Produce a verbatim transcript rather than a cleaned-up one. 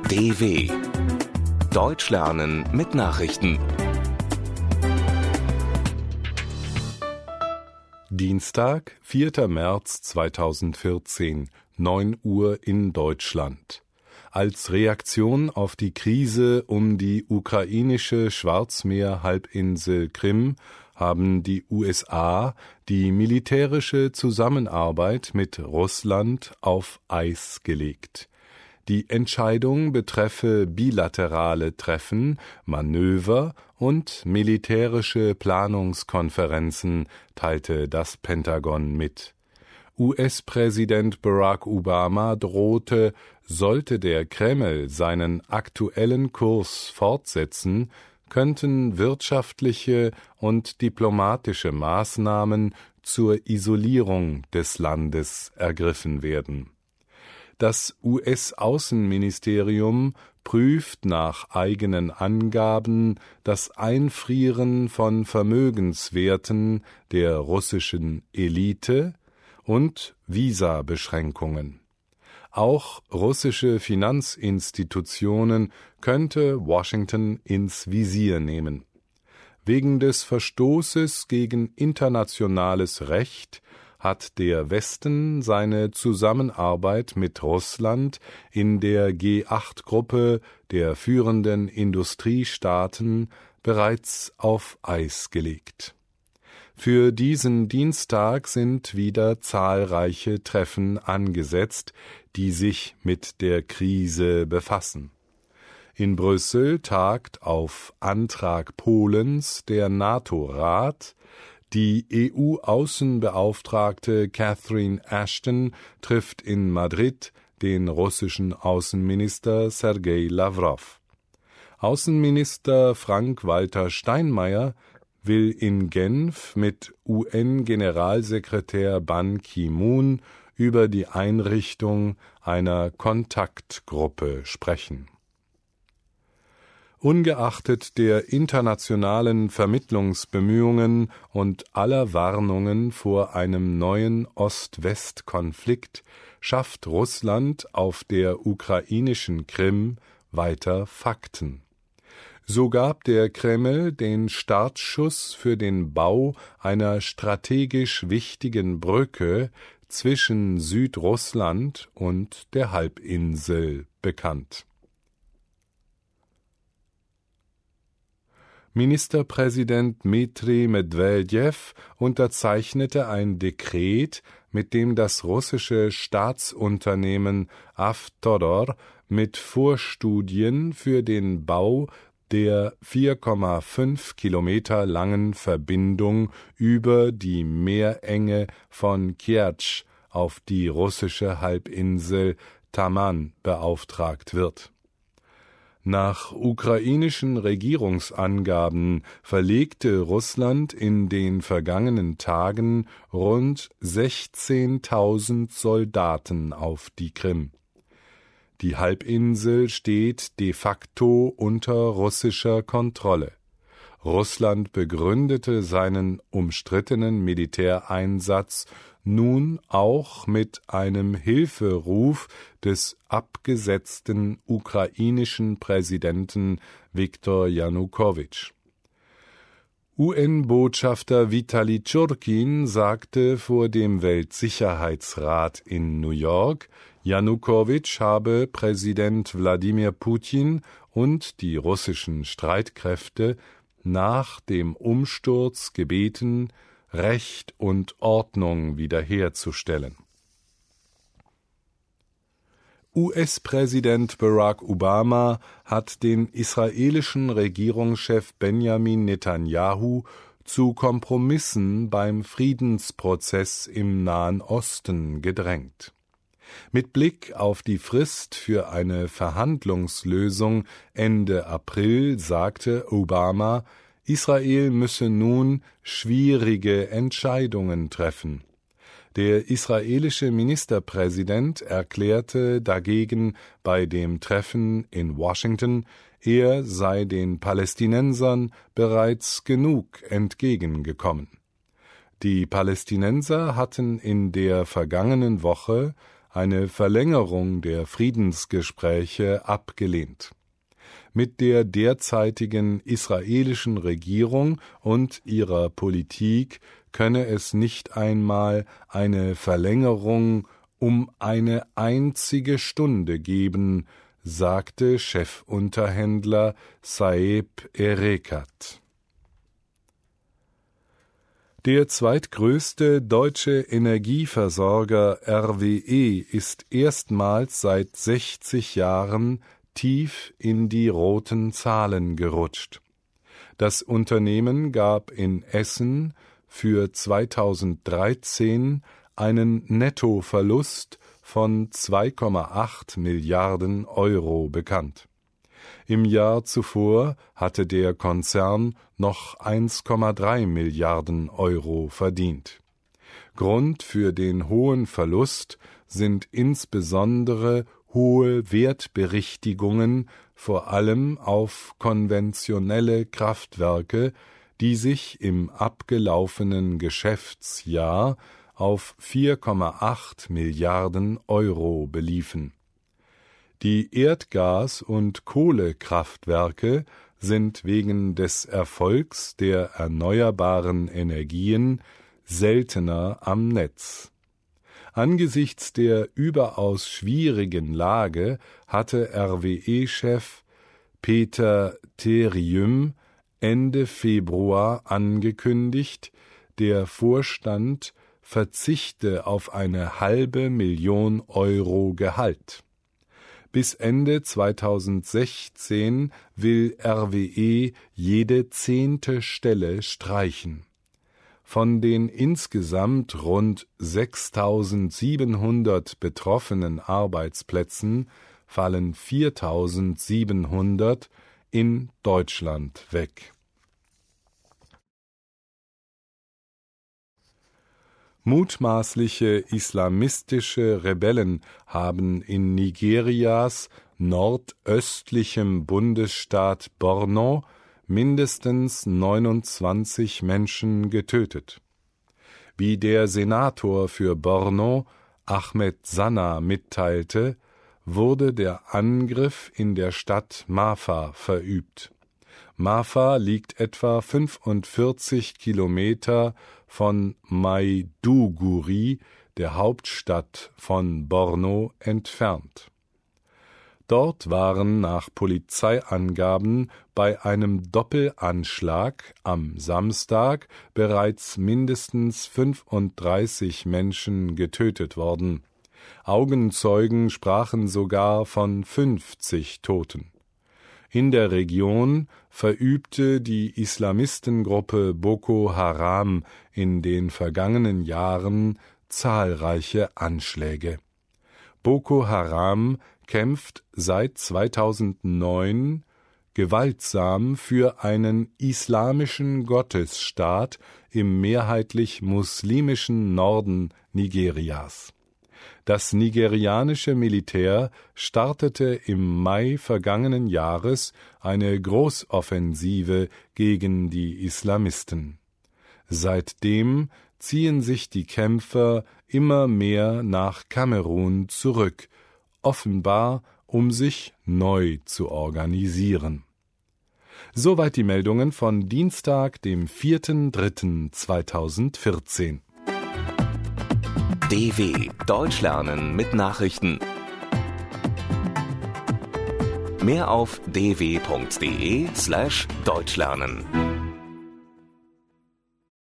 D W Deutsch lernen mit Nachrichten. Dienstag, vierter März zweitausendvierzehn, neun Uhr in Deutschland. Als Reaktion auf die Krise um die ukrainische Schwarzmeerhalbinsel Krim haben die U S A die militärische Zusammenarbeit mit Russland auf Eis gelegt. Die Entscheidung betreffe bilaterale Treffen, Manöver und militärische Planungskonferenzen, teilte das Pentagon mit. U S-Präsident Barack Obama drohte, sollte der Kreml seinen aktuellen Kurs fortsetzen, könnten wirtschaftliche und diplomatische Maßnahmen zur Isolierung des Landes ergriffen werden. Das U S-Außenministerium prüft nach eigenen Angaben das Einfrieren von Vermögenswerten der russischen Elite und Visabeschränkungen. Auch russische Finanzinstitutionen könnte Washington ins Visier nehmen. Wegen des Verstoßes gegen internationales Recht hat der Westen seine Zusammenarbeit mit Russland in der G acht Gruppe der führenden Industriestaaten bereits auf Eis gelegt. Für diesen Dienstag sind wieder zahlreiche Treffen angesetzt, die sich mit der Krise befassen. In Brüssel tagt auf Antrag Polens der NATO-Rat. Die E U-Außenbeauftragte Catherine Ashton trifft in Madrid den russischen Außenminister Sergei Lawrow. Außenminister Frank-Walter Steinmeier will in Genf mit U N-Generalsekretär Ban Ki-moon über die Einrichtung einer Kontaktgruppe sprechen. Ungeachtet der internationalen Vermittlungsbemühungen und aller Warnungen vor einem neuen Ost-West-Konflikt schafft Russland auf der ukrainischen Krim weiter Fakten. So gab der Kreml den Startschuss für den Bau einer strategisch wichtigen Brücke zwischen Südrussland und der Halbinsel bekannt. Ministerpräsident Dmitri Medwedew unterzeichnete ein Dekret, mit dem das russische Staatsunternehmen Avtodor mit Vorstudien für den Bau der vier Komma fünf Kilometer langen Verbindung über die Meerenge von Kertsch auf die russische Halbinsel Taman beauftragt wird. Nach ukrainischen Regierungsangaben verlegte Russland in den vergangenen Tagen rund sechzehntausend Soldaten auf die Krim. Die Halbinsel steht de facto unter russischer Kontrolle. Russland begründete seinen umstrittenen Militäreinsatz nun auch mit einem Hilferuf des abgesetzten ukrainischen Präsidenten Viktor Janukowitsch. U N-Botschafter Vitali Tschurkin sagte vor dem Weltsicherheitsrat in New York, Janukowitsch habe Präsident Wladimir Putin und die russischen Streitkräfte nach dem Umsturz gebeten, Recht und Ordnung wiederherzustellen. U S-Präsident Barack Obama hat den israelischen Regierungschef Benjamin Netanyahu zu Kompromissen beim Friedensprozess im Nahen Osten gedrängt. Mit Blick auf die Frist für eine Verhandlungslösung Ende April sagte Obama, Israel müsse nun schwierige Entscheidungen treffen. Der israelische Ministerpräsident erklärte dagegen bei dem Treffen in Washington, er sei den Palästinensern bereits genug entgegengekommen. Die Palästinenser hatten in der vergangenen Woche eine Verlängerung der Friedensgespräche abgelehnt. Mit der derzeitigen israelischen Regierung und ihrer Politik könne es nicht einmal eine Verlängerung um eine einzige Stunde geben, sagte Chefunterhändler Saeb Erekat. Der zweitgrößte deutsche Energieversorger R W E ist erstmals seit sechzig Jahren tief in die roten Zahlen gerutscht. Das Unternehmen gab in Essen für zweitausenddreizehn einen Nettoverlust von zwei Komma acht Milliarden Euro bekannt. Im Jahr zuvor hatte der Konzern noch eins Komma drei Milliarden Euro verdient. Grund für den hohen Verlust sind insbesondere hohe Wertberichtigungen, vor allem auf konventionelle Kraftwerke, die sich im abgelaufenen Geschäftsjahr auf vier Komma acht Milliarden Euro beliefen. Die Erdgas- und Kohlekraftwerke sind wegen des Erfolgs der erneuerbaren Energien seltener am Netz. Angesichts der überaus schwierigen Lage hatte R W E-Chef Peter Therium Ende Februar angekündigt, der Vorstand verzichte auf eine halbe Million Euro Gehalt. Bis Ende zweitausendsechzehn will R W E jede zehnte Stelle streichen. Von den insgesamt rund sechstausendsiebenhundert betroffenen Arbeitsplätzen fallen viertausendsiebenhundert in Deutschland weg. Mutmaßliche islamistische Rebellen haben in Nigerias nordöstlichem Bundesstaat Borno mindestens neunundzwanzig Menschen getötet. Wie der Senator für Borno, Ahmed Sanna, mitteilte, wurde der Angriff in der Stadt Mafa verübt. Mafa liegt etwa fünfundvierzig Kilometer von Maiduguri, der Hauptstadt von Borno, entfernt. Dort waren nach Polizeiangaben bei einem Doppelanschlag am Samstag bereits mindestens fünfunddreißig Menschen getötet worden. Augenzeugen sprachen sogar von fünfzig Toten. In der Region verübte die Islamistengruppe Boko Haram in den vergangenen Jahren zahlreiche Anschläge. Boko Haram kämpft seit zweitausendneun gewaltsam für einen islamischen Gottesstaat im mehrheitlich muslimischen Norden Nigerias. Das nigerianische Militär startete im Mai vergangenen Jahres eine Großoffensive gegen die Islamisten. Seitdem ziehen sich die Kämpfer immer mehr nach Kamerun zurück, offenbar um sich neu zu organisieren. Soweit die Meldungen von Dienstag, dem vierten dritten zweitausendvierzehn. D W Deutsch lernen mit Nachrichten. Mehr auf d w punkt d e slash deutsch lernen.